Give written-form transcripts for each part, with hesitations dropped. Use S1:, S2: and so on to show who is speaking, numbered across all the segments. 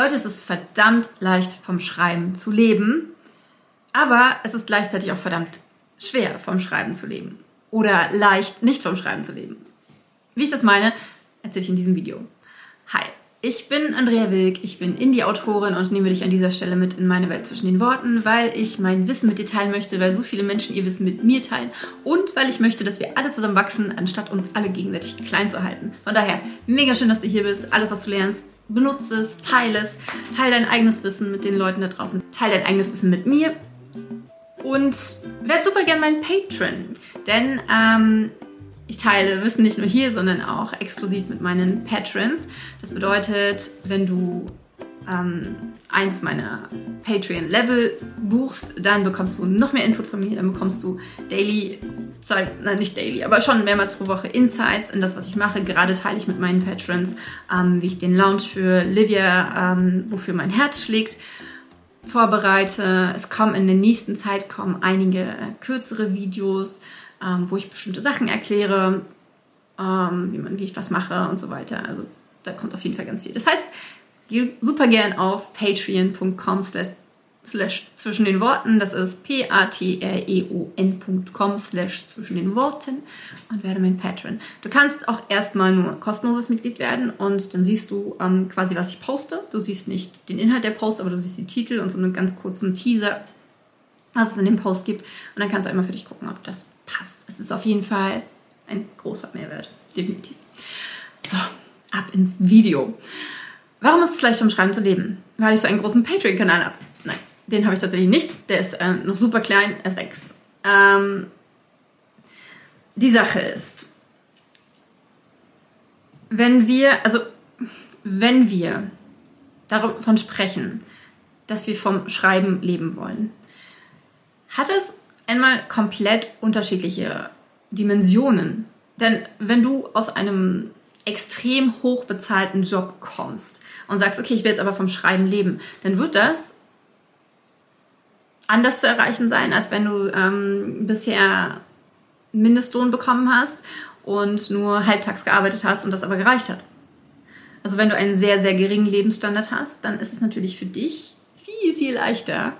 S1: Leute, es ist verdammt leicht vom Schreiben zu leben, aber es ist gleichzeitig auch verdammt schwer vom Schreiben zu leben oder leicht nicht vom Schreiben zu leben. Wie ich das meine, erzähle ich in diesem Video. Hi, ich bin Andrea Wilk, ich bin Indie-Autorin und nehme dich an dieser Stelle mit in meine Welt zwischen den Worten, weil ich mein Wissen mit dir teilen möchte, weil so viele Menschen ihr Wissen mit mir teilen und weil ich möchte, dass wir alle zusammen wachsen, anstatt uns alle gegenseitig klein zu halten. Von daher, mega schön, dass du hier bist. Alles, was du lernst, benutze es, teile dein eigenes Wissen mit den Leuten da draußen, teile dein eigenes Wissen mit mir und werd super gern mein Patron, denn ich teile Wissen nicht nur hier, sondern auch exklusiv mit meinen Patrons. Das bedeutet, wenn du eins meiner Patreon-Level buchst, dann bekommst du noch mehr Input von mir, dann bekommst du nicht daily, aber schon mehrmals pro Woche Insights in das, was ich mache. Gerade teile ich mit meinen Patrons, wie ich den Launch für Livia, wofür mein Herz schlägt, vorbereite. Es kommen in der nächsten Zeit einige kürzere Videos, wo ich bestimmte Sachen erkläre, wie ich was mache und so weiter. Also da kommt auf jeden Fall ganz viel. Das heißt, geh super gern auf patreon.com/zwischen den Worten. Das ist patreon.com/zwischen den Worten und werde mein Patron. Du kannst auch erstmal nur kostenloses Mitglied werden und dann siehst du quasi, was ich poste. Du siehst nicht den Inhalt der Post, aber du siehst die Titel und so einen ganz kurzen Teaser, was es in dem Post gibt. Und dann kannst du einmal für dich gucken, ob das passt. Es ist auf jeden Fall ein großer Mehrwert. Definitiv. So, ab ins Video. Warum ist es leicht vom Schreiben zu leben? Weil ich so einen großen Patreon-Kanal habe. Nein, den habe ich tatsächlich nicht. Der ist noch super klein, er wächst. Die Sache ist, wenn wir davon sprechen, dass wir vom Schreiben leben wollen, hat es einmal komplett unterschiedliche Dimensionen. Denn wenn du aus einem extrem hoch bezahlten Job kommst und sagst, okay, ich will jetzt aber vom Schreiben leben, dann wird das anders zu erreichen sein, als wenn du bisher Mindestlohn bekommen hast und nur halbtags gearbeitet hast und das aber gereicht hat. Also wenn du einen sehr, sehr geringen Lebensstandard hast, dann ist es natürlich für dich viel, viel leichter,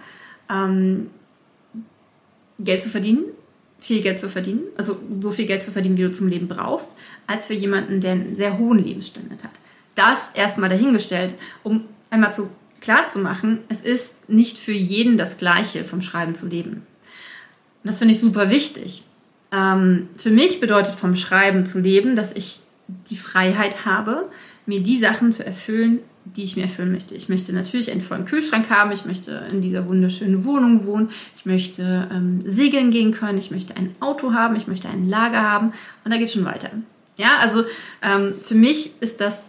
S1: Geld zu verdienen, viel Geld zu verdienen, also so viel Geld zu verdienen, wie du zum Leben brauchst, als für jemanden, der einen sehr hohen Lebensstandard hat. Das erstmal dahingestellt, um einmal klar zu machen, es ist nicht für jeden das Gleiche, vom Schreiben zu leben. Und das finde ich super wichtig. Für mich bedeutet vom Schreiben zu leben, dass ich die Freiheit habe, mir die Sachen zu erfüllen, die ich mir erfüllen möchte. Ich möchte natürlich einen vollen Kühlschrank haben, ich möchte in dieser wunderschönen Wohnung wohnen, ich möchte segeln gehen können, ich möchte ein Auto haben, ich möchte ein Lager haben und da geht es schon weiter. Ja, also für mich ist das,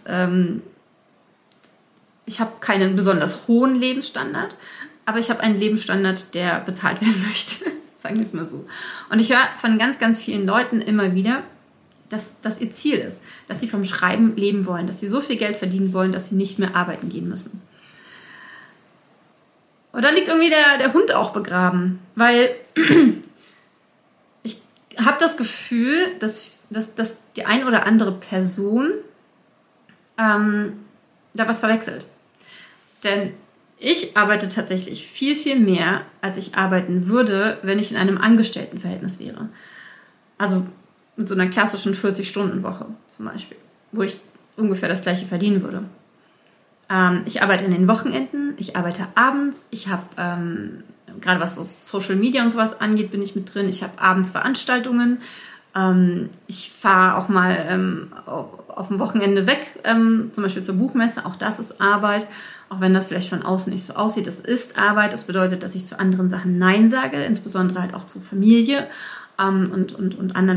S1: ich habe keinen besonders hohen Lebensstandard, aber ich habe einen Lebensstandard, der bezahlt werden möchte, sagen wir es mal so. Und ich höre von ganz, ganz vielen Leuten immer wieder, dass das ihr Ziel ist, dass sie vom Schreiben leben wollen, dass sie so viel Geld verdienen wollen, dass sie nicht mehr arbeiten gehen müssen. Und da liegt irgendwie der Hund auch begraben, weil ich habe das Gefühl, dass die ein oder andere Person da was verwechselt. Denn ich arbeite tatsächlich viel, viel mehr, als ich arbeiten würde, wenn ich in einem Angestelltenverhältnis wäre. Also mit so einer klassischen 40-Stunden-Woche zum Beispiel, wo ich ungefähr das Gleiche verdienen würde. Ich arbeite in den Wochenenden, ich arbeite abends, ich habe, gerade was so Social Media und sowas angeht, bin ich mit drin, ich habe abends Veranstaltungen, ich fahre auch mal auf dem Wochenende weg, zum Beispiel zur Buchmesse, auch das ist Arbeit, auch wenn das vielleicht von außen nicht so aussieht, das ist Arbeit, das bedeutet, dass ich zu anderen Sachen Nein sage, insbesondere halt auch zu Familie, und anderen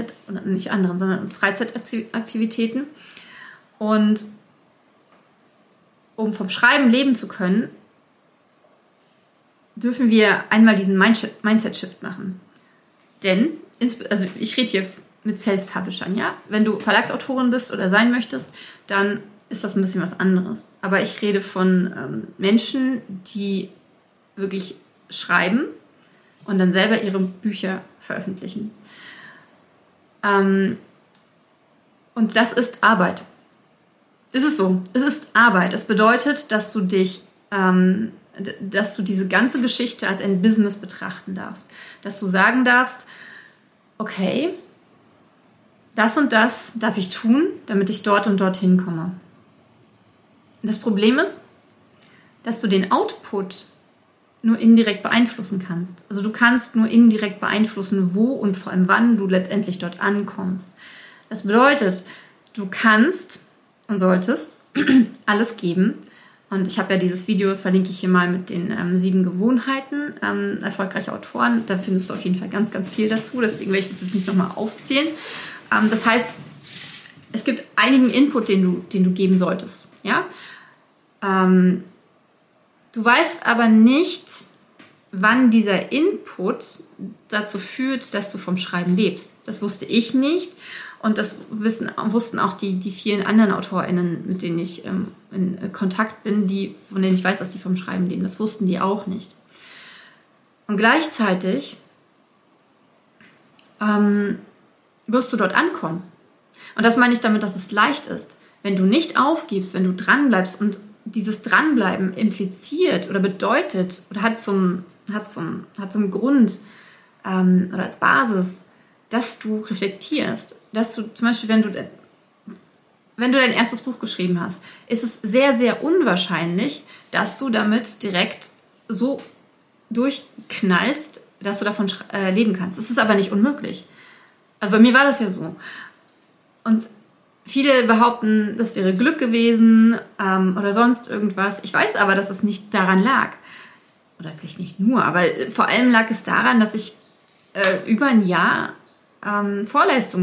S1: Freizeitaktivitäten. Und um vom Schreiben leben zu können, dürfen wir einmal diesen Mindset-Shift machen. Denn, also ich rede hier mit Self-Publishern, ja? Wenn du Verlagsautorin bist oder sein möchtest, dann ist das ein bisschen was anderes. Aber ich rede von Menschen, die wirklich schreiben und dann selber ihre Bücher veröffentlichen. Und das ist Arbeit. Es ist so, es ist Arbeit. Es bedeutet, dass du diese ganze Geschichte als ein Business betrachten darfst. Dass du sagen darfst, okay, das und das darf ich tun, damit ich dort und dorthin komme. Das Problem ist, dass du den Output nur indirekt beeinflussen kannst. Also du kannst nur indirekt beeinflussen, wo und vor allem wann du letztendlich dort ankommst. Das bedeutet, du kannst und solltest alles geben. Und ich habe ja dieses Video, das verlinke ich hier mal mit den 7 Gewohnheiten erfolgreicher Autoren. Da findest du auf jeden Fall ganz, ganz viel dazu. Deswegen werde ich das jetzt nicht nochmal aufzählen. Das heißt, es gibt einigen Input, den du geben solltest. Ja? Du weißt aber nicht, wann dieser Input dazu führt, dass du vom Schreiben lebst. Das wusste ich nicht und das wussten auch die vielen anderen AutorInnen, mit denen ich in Kontakt bin, von denen ich weiß, dass die vom Schreiben leben. Das wussten die auch nicht. Und gleichzeitig wirst du dort ankommen. Und das meine ich damit, dass es leicht ist. Wenn du nicht aufgibst, wenn du dranbleibst und dieses Dranbleiben impliziert oder bedeutet oder hat zum Grund oder als Basis, dass du reflektierst, dass du zum Beispiel, wenn du dein erstes Buch geschrieben hast, ist es sehr, sehr unwahrscheinlich, dass du damit direkt so durchknallst, dass du davon leben kannst. Es ist aber nicht unmöglich. Also bei mir war das ja so. Und viele behaupten, das wäre Glück gewesen oder sonst irgendwas. Ich weiß aber, dass es nicht daran lag. Oder vielleicht nicht nur, aber vor allem lag es daran, dass ich über ein Jahr Vorleistung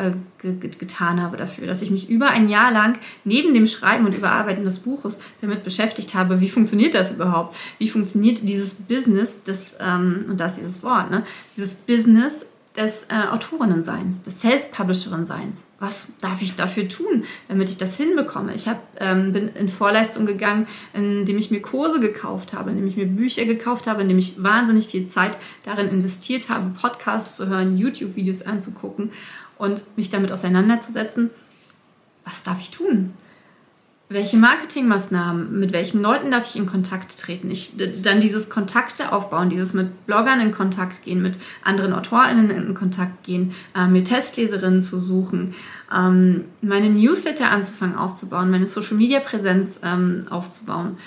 S1: getan habe dafür. Dass ich mich über ein Jahr lang neben dem Schreiben und Überarbeiten des Buches damit beschäftigt habe, wie funktioniert das überhaupt? Wie funktioniert dieses Business und da ist dieses Wort, ne? Dieses Business des Autorinnenseins, des Self-Publisherin-Seins. Was darf ich dafür tun, damit ich das hinbekomme? Ich bin in Vorleistung gegangen, indem ich mir Kurse gekauft habe, indem ich mir Bücher gekauft habe, indem ich wahnsinnig viel Zeit darin investiert habe, Podcasts zu hören, YouTube-Videos anzugucken und mich damit auseinanderzusetzen. Was darf ich tun? Welche Marketingmaßnahmen, mit welchen Leuten darf ich in Kontakt treten? Dann dieses Kontakte aufbauen, dieses mit Bloggern in Kontakt gehen, mit anderen AutorInnen in Kontakt gehen, mir Testleserinnen zu suchen, meine Newsletter anzufangen aufzubauen, meine Social-Media-Präsenz aufzubauen,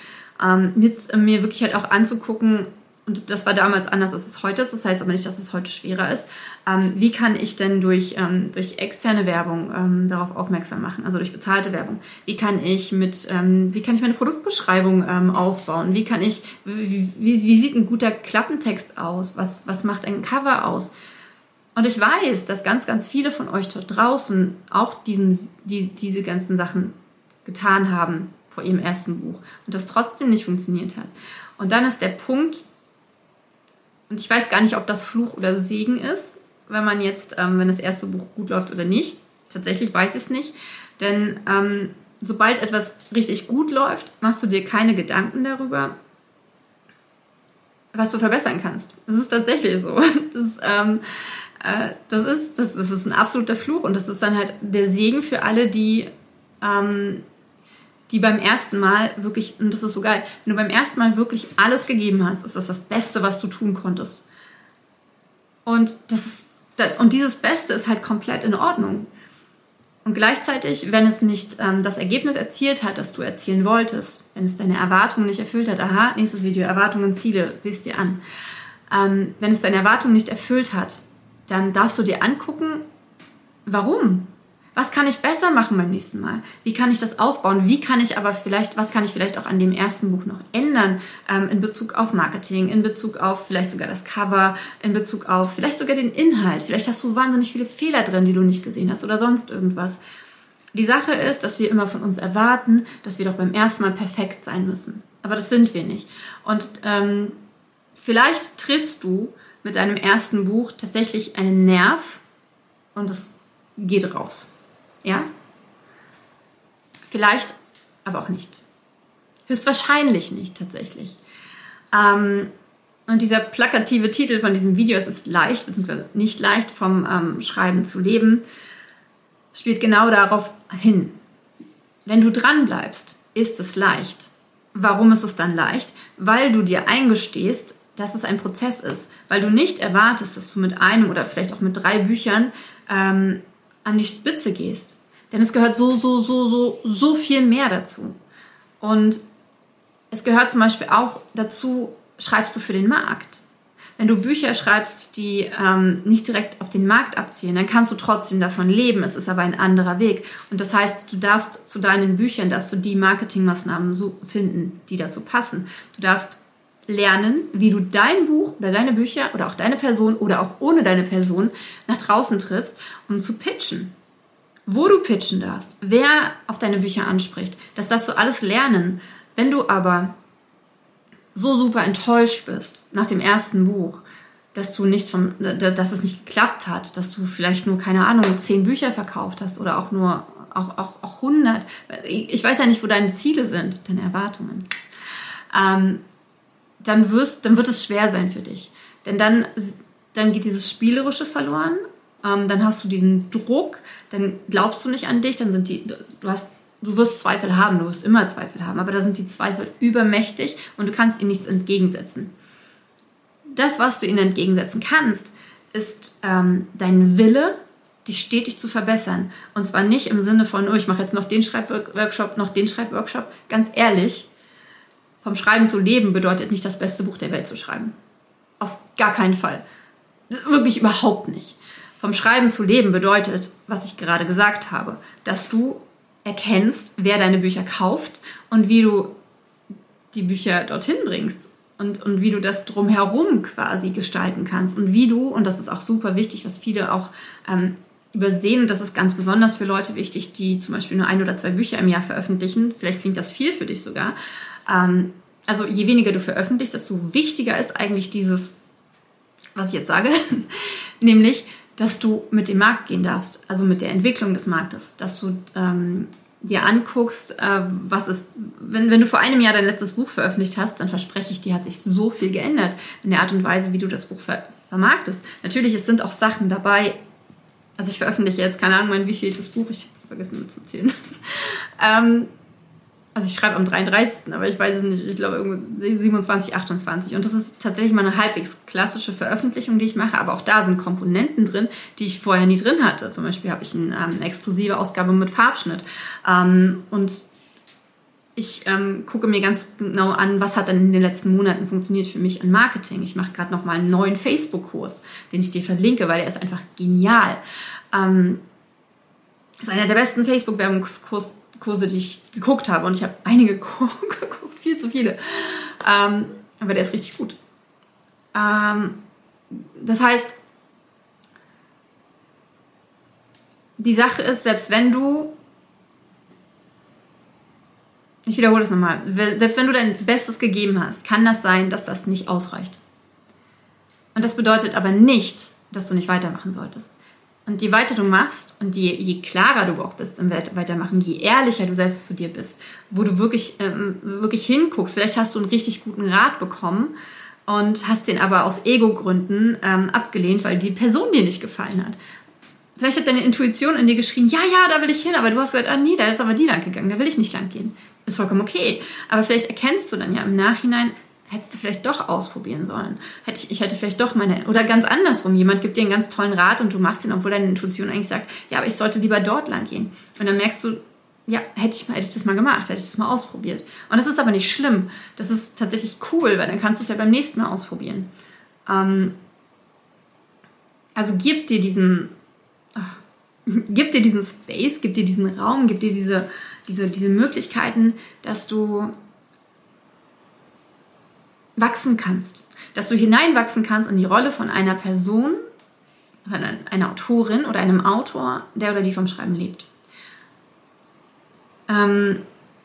S1: mir wirklich halt auch anzugucken, und das war damals anders, als es heute ist, das heißt aber nicht, dass es heute schwerer ist. Wie kann ich denn durch externe Werbung darauf aufmerksam machen, also durch bezahlte Werbung? Wie kann ich meine Produktbeschreibung aufbauen? Wie sieht ein guter Klappentext aus? Was macht ein Cover aus? Und ich weiß, dass ganz, ganz viele von euch dort draußen auch diese ganzen Sachen getan haben vor ihrem ersten Buch und das trotzdem nicht funktioniert hat. Und dann ist der Punkt, und ich weiß gar nicht, ob das Fluch oder Segen ist, wenn man jetzt, wenn das erste Buch gut läuft oder nicht. Tatsächlich weiß ich es nicht. Denn sobald etwas richtig gut läuft, machst du dir keine Gedanken darüber, was du verbessern kannst. Das ist tatsächlich so. Das ist ein absoluter Fluch. Und das ist dann halt der Segen für alle, die beim ersten Mal wirklich, und das ist so geil, wenn du beim ersten Mal wirklich alles gegeben hast, ist das das Beste, was du tun konntest. Und dieses Beste ist halt komplett in Ordnung. Und gleichzeitig, wenn es nicht das Ergebnis erzielt hat, das du erzielen wolltest, wenn es deine Erwartungen nicht erfüllt hat, nächstes Video, Erwartungen, Ziele, siehst dir an. Wenn es deine Erwartungen nicht erfüllt hat, dann darfst du dir angucken, warum? Was kann ich besser machen beim nächsten Mal? Wie kann ich das aufbauen? Was kann ich vielleicht auch an dem ersten Buch noch ändern in Bezug auf Marketing, in Bezug auf vielleicht sogar das Cover, in Bezug auf vielleicht sogar den Inhalt. Vielleicht hast du wahnsinnig viele Fehler drin, die du nicht gesehen hast oder sonst irgendwas. Die Sache ist, dass wir immer von uns erwarten, dass wir doch beim ersten Mal perfekt sein müssen. Aber das sind wir nicht. Und vielleicht triffst du mit deinem ersten Buch tatsächlich einen Nerv und es geht raus. Ja? Vielleicht, aber auch nicht. Höchstwahrscheinlich nicht, tatsächlich. Und dieser plakative Titel von diesem Video, es ist leicht, beziehungsweise nicht leicht, vom Schreiben zu leben, spielt genau darauf hin. wenn du dran bleibst, ist es leicht. Warum ist es dann leicht? Weil du dir eingestehst, dass es ein Prozess ist. Weil du nicht erwartest, dass du mit einem oder vielleicht auch mit 3 Büchern an die Spitze gehst. Denn es gehört so viel mehr dazu. Und es gehört zum Beispiel auch dazu, schreibst du für den Markt. Wenn du Bücher schreibst, die nicht direkt auf den Markt abzielen, dann kannst du trotzdem davon leben. Es ist aber ein anderer Weg. Und das heißt, du darfst zu deinen Büchern, die Marketingmaßnahmen so finden, die dazu passen. Du darfst lernen, wie du dein Buch oder deine Bücher oder auch deine Person oder auch ohne deine Person nach draußen trittst, um zu pitchen. Wo du pitchen darfst, wer auf deine Bücher anspricht, das darfst du alles lernen. Wenn du aber so super enttäuscht bist nach dem ersten Buch, dass es nicht geklappt hat, dass du vielleicht nur, keine Ahnung, 10 Bücher verkauft hast oder auch nur auch 100. Ich weiß ja nicht, wo deine Ziele sind, deine Erwartungen. Dann wird es schwer sein für dich. Denn dann geht dieses Spielerische verloren. Dann hast du diesen Druck, dann glaubst du nicht an dich, dann du wirst Zweifel haben, du wirst immer Zweifel haben, aber da sind die Zweifel übermächtig und du kannst ihnen nichts entgegensetzen. Das, was du ihnen entgegensetzen kannst, ist dein Wille, dich stetig zu verbessern. Und zwar nicht im Sinne von, oh, ich mache jetzt noch den Schreibworkshop, noch den Schreibworkshop. Ganz ehrlich, vom Schreiben zu leben bedeutet nicht, das beste Buch der Welt zu schreiben. Auf gar keinen Fall. Wirklich überhaupt nicht. Vom Schreiben zu leben bedeutet, was ich gerade gesagt habe, dass du erkennst, wer deine Bücher kauft und wie du die Bücher dorthin bringst und wie du das drumherum quasi gestalten kannst und wie du, und das ist auch super wichtig, was viele auch übersehen, und das ist ganz besonders für Leute wichtig, die zum Beispiel nur 1 oder 2 Bücher im Jahr veröffentlichen, vielleicht klingt das viel für dich sogar, also je weniger du veröffentlichst, desto wichtiger ist eigentlich dieses, was ich jetzt sage, nämlich, dass du mit dem Markt gehen darfst, also mit der Entwicklung des Marktes, dass du dir anguckst, was ist, wenn du vor einem Jahr dein letztes Buch veröffentlicht hast, dann verspreche ich dir, hat sich so viel geändert in der Art und Weise, wie du das Buch vermarktest. Natürlich, es sind auch Sachen dabei, also ich veröffentliche jetzt, keine Ahnung, mein wievieltes Buch, ich habe vergessen mitzuzählen. Also ich schreibe am 33., aber ich weiß es nicht, ich glaube irgendwie 27, 28. Und das ist tatsächlich mal eine halbwegs klassische Veröffentlichung, die ich mache, aber auch da sind Komponenten drin, die ich vorher nie drin hatte. Zum Beispiel habe ich eine exklusive Ausgabe mit Farbschnitt. Und ich gucke mir ganz genau an, was hat dann in den letzten Monaten funktioniert für mich an Marketing. Ich mache gerade nochmal einen neuen Facebook-Kurs, den ich dir verlinke, weil der ist einfach genial. Das ist einer der besten Facebook-Werbungskurse, die ich geguckt habe. Und ich habe einige geguckt, viel zu viele. Aber der ist richtig gut. Das heißt, die Sache ist, selbst wenn du, ich wiederhole das nochmal, selbst wenn du dein Bestes gegeben hast, kann das sein, dass das nicht ausreicht. Und das bedeutet aber nicht, dass du nicht weitermachen solltest. Und je weiter du machst und je klarer du auch bist im Weitermachen, je ehrlicher du selbst zu dir bist, wo du wirklich hinguckst, vielleicht hast du einen richtig guten Rat bekommen und hast den aber aus Ego-Gründen abgelehnt, weil die Person dir nicht gefallen hat. Vielleicht hat deine Intuition in dir geschrien, ja, da will ich hin, aber du hast gesagt, nee, da ist aber die lang gegangen, da will ich nicht lang gehen. Ist vollkommen okay. Aber vielleicht erkennst du dann ja im Nachhinein, hättest du vielleicht doch ausprobieren sollen. Ich hätte vielleicht doch oder ganz andersrum, jemand gibt dir einen ganz tollen Rat und du machst ihn, obwohl deine Intuition eigentlich sagt, ja, aber ich sollte lieber dort lang gehen. Und dann merkst du, ja, hätte ich das mal gemacht, hätte ich das mal ausprobiert. Und das ist aber nicht schlimm. Das ist tatsächlich cool, weil dann kannst du es ja beim nächsten Mal ausprobieren. Also gib dir diesen Space, gib dir diesen Raum, gib dir diese Möglichkeiten, dass du wachsen kannst. Dass du hineinwachsen kannst in die Rolle von einer Person, einer Autorin oder einem Autor, der oder die vom Schreiben lebt. Also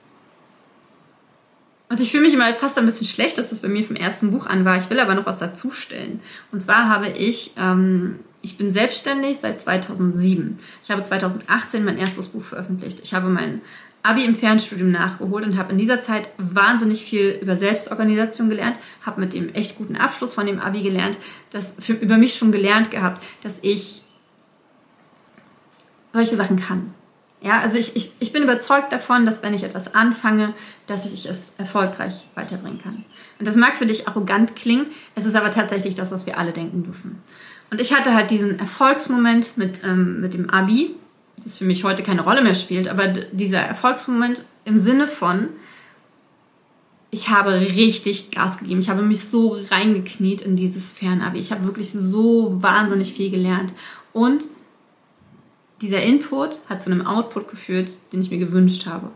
S1: ich fühle mich immer fast ein bisschen schlecht, dass das bei mir vom ersten Buch an war. Ich will aber noch was dazustellen. Und zwar habe ich bin selbstständig seit 2007. Ich habe 2018 mein erstes Buch veröffentlicht. Ich habe mein Abi im Fernstudium nachgeholt und habe in dieser Zeit wahnsinnig viel über Selbstorganisation gelernt, habe mit dem echt guten Abschluss von dem Abi gelernt, über mich schon gelernt gehabt, dass ich solche Sachen kann. Ja, also ich bin überzeugt davon, dass wenn ich etwas anfange, dass ich es erfolgreich weiterbringen kann. Und das mag für dich arrogant klingen, es ist aber tatsächlich das, was wir alle denken dürfen. Und ich hatte halt diesen Erfolgsmoment mit dem Abi, das für mich heute keine Rolle mehr spielt, aber dieser Erfolgsmoment im Sinne von, ich habe richtig Gas gegeben. Ich habe mich so reingekniet in dieses Fernabi. Ich habe wirklich so wahnsinnig viel gelernt. Und dieser Input hat zu einem Output geführt, den ich mir gewünscht habe.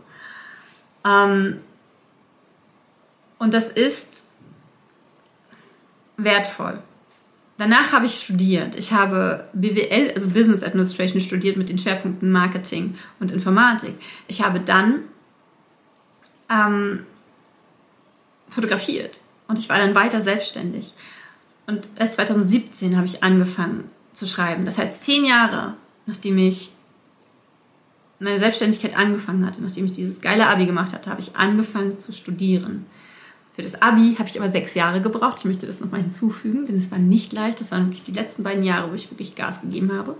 S1: Und das ist wertvoll. Danach habe ich studiert. Ich habe BWL, also Business Administration, studiert mit den Schwerpunkten Marketing und Informatik. Ich habe dann fotografiert und ich war dann weiter selbstständig. Und erst 2017 habe ich angefangen zu schreiben. Das heißt, 10 Jahre, nachdem ich meine Selbstständigkeit angefangen hatte, nachdem ich dieses geile Abi gemacht hatte, habe ich angefangen zu studieren. Für das Abi habe ich aber 6 Jahre gebraucht. Ich möchte das nochmal hinzufügen, denn es war nicht leicht. Das waren wirklich die letzten 2 Jahre, wo ich wirklich Gas gegeben habe.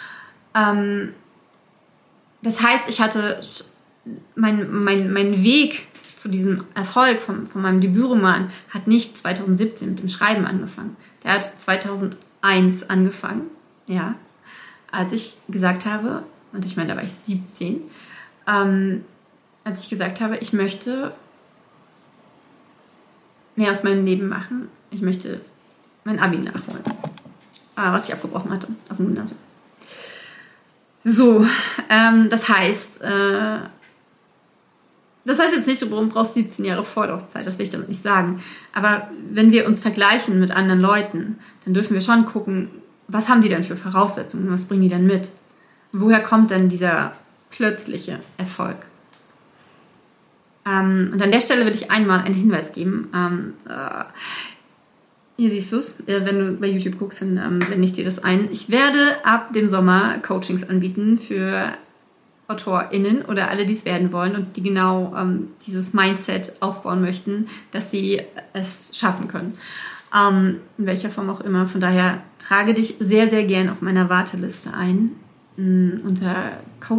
S1: Das heißt, ich hatte mein Weg zu diesem Erfolg von meinem Debütroman hat nicht 2017 mit dem Schreiben angefangen. Der hat 2001 angefangen, ja, als ich gesagt habe, und ich meine, da war ich 17, als ich gesagt habe, ich möchte mehr aus meinem Leben machen. Ich möchte mein Abi nachholen, was ich abgebrochen hatte auf dem Gymnasium. So, das heißt jetzt nicht, du brauchst 17 Jahre Vorlaufzeit, das will ich damit nicht sagen. Aber wenn wir uns vergleichen mit anderen Leuten, dann dürfen wir schon gucken, was haben die denn für Voraussetzungen, was bringen die denn mit? Woher kommt denn dieser plötzliche Erfolg? Und an der Stelle will ich einmal einen Hinweis geben. Hier siehst du es, wenn du bei YouTube guckst, dann blende ich dir das ein. Ich werde ab dem Sommer Coachings anbieten für AutorInnen oder alle, die es werden wollen und die genau dieses Mindset aufbauen möchten, dass sie es schaffen können. In welcher Form auch immer. Von daher trage dich sehr, sehr gern auf meiner Warteliste ein. Unter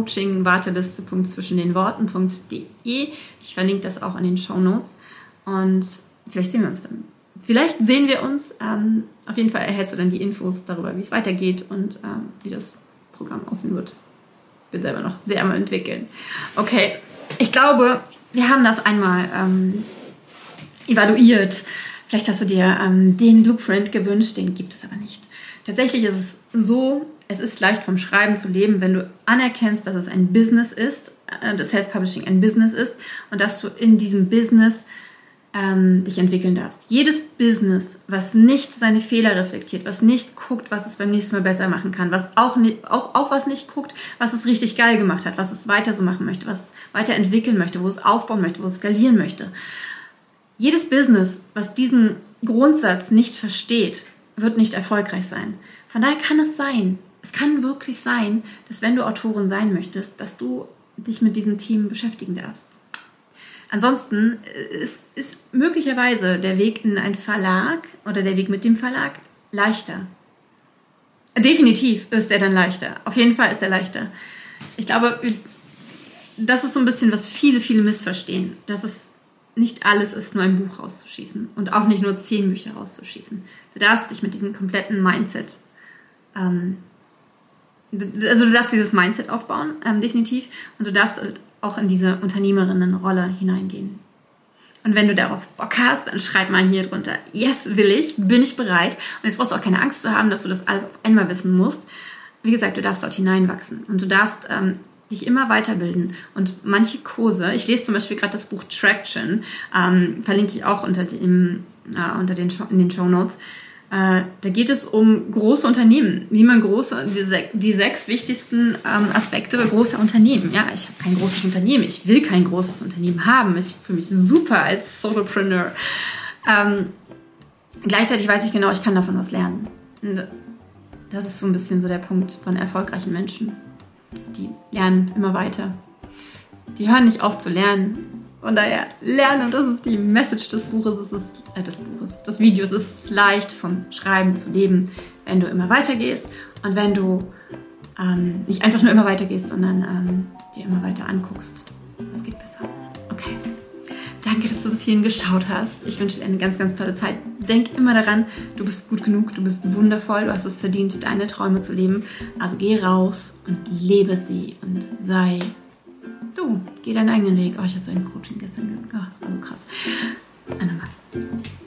S1: coachingwarteliste.zwischendenworten.de. Ich verlinke das auch in den Shownotes. Und vielleicht sehen wir uns dann. Vielleicht sehen wir uns. Auf jeden Fall erhältst du dann die Infos darüber, wie es weitergeht und wie das Programm aussehen wird. Bin selber noch sehr am entwickeln. Okay, ich glaube, wir haben das einmal evaluiert. Vielleicht hast du dir den Blueprint gewünscht, den gibt es aber nicht. Tatsächlich ist es so, es ist leicht vom Schreiben zu leben, wenn du anerkennst, dass es ein Business ist, dass Self-Publishing ein Business ist und dass du in diesem Business dich entwickeln darfst. Jedes Business, was nicht seine Fehler reflektiert, was nicht guckt, was es beim nächsten Mal besser machen kann, was auch was nicht guckt, was es richtig geil gemacht hat, was es weiter so machen möchte, was es weiterentwickeln möchte, wo es aufbauen möchte, wo es skalieren möchte. Jedes Business, was diesen Grundsatz nicht versteht, wird nicht erfolgreich sein. Von daher kann es sein, es kann wirklich sein, dass wenn du Autorin sein möchtest, dass du dich mit diesen Themen beschäftigen darfst. Ansonsten ist möglicherweise der Weg in einen Verlag oder der Weg mit dem Verlag leichter. Definitiv ist er dann leichter. Auf jeden Fall ist er leichter. Ich glaube, das ist so ein bisschen, was viele missverstehen. Dass es nicht alles ist, nur ein Buch rauszuschießen und auch nicht nur 10 Bücher rauszuschießen. Du darfst dich mit diesem kompletten Mindset, du darfst dieses Mindset aufbauen, definitiv. Und du darfst auch in diese Unternehmerinnenrolle hineingehen. Und wenn du darauf Bock hast, dann schreib mal hier drunter, yes, will ich, bin ich bereit. Und jetzt brauchst du auch keine Angst zu haben, dass du das alles auf einmal wissen musst. Wie gesagt, du darfst dort hineinwachsen und du darfst dich immer weiterbilden. Und manche Kurse, ich lese zum Beispiel gerade das Buch Traction, verlinke ich auch in den Shownotes. Da geht es um große Unternehmen, wie man die 6 wichtigsten Aspekte großer Unternehmen. Ja, ich habe kein großes Unternehmen, ich will kein großes Unternehmen haben. Ich fühle mich super als Solopreneur. Gleichzeitig weiß ich genau, ich kann davon was lernen. Und das ist so ein bisschen so der Punkt von erfolgreichen Menschen. Die lernen immer weiter. Die hören nicht auf zu lernen. Von daher lernen, und das ist die Message des Buches, des Videos. Es ist leicht vom Schreiben zu leben, wenn du immer weitergehst und wenn du nicht einfach nur immer weitergehst, sondern dir immer weiter anguckst. Das geht besser. Okay. Danke, dass du bis hierhin geschaut hast. Ich wünsche dir eine ganz, ganz tolle Zeit. Denk immer daran, du bist gut genug, du bist wundervoll, du hast es verdient, deine Träume zu leben. Also geh raus und lebe sie und sei du. Geh deinen eigenen Weg. Oh, ich hatte so ein Coaching gestern. Oh, das war so krass. Einmal.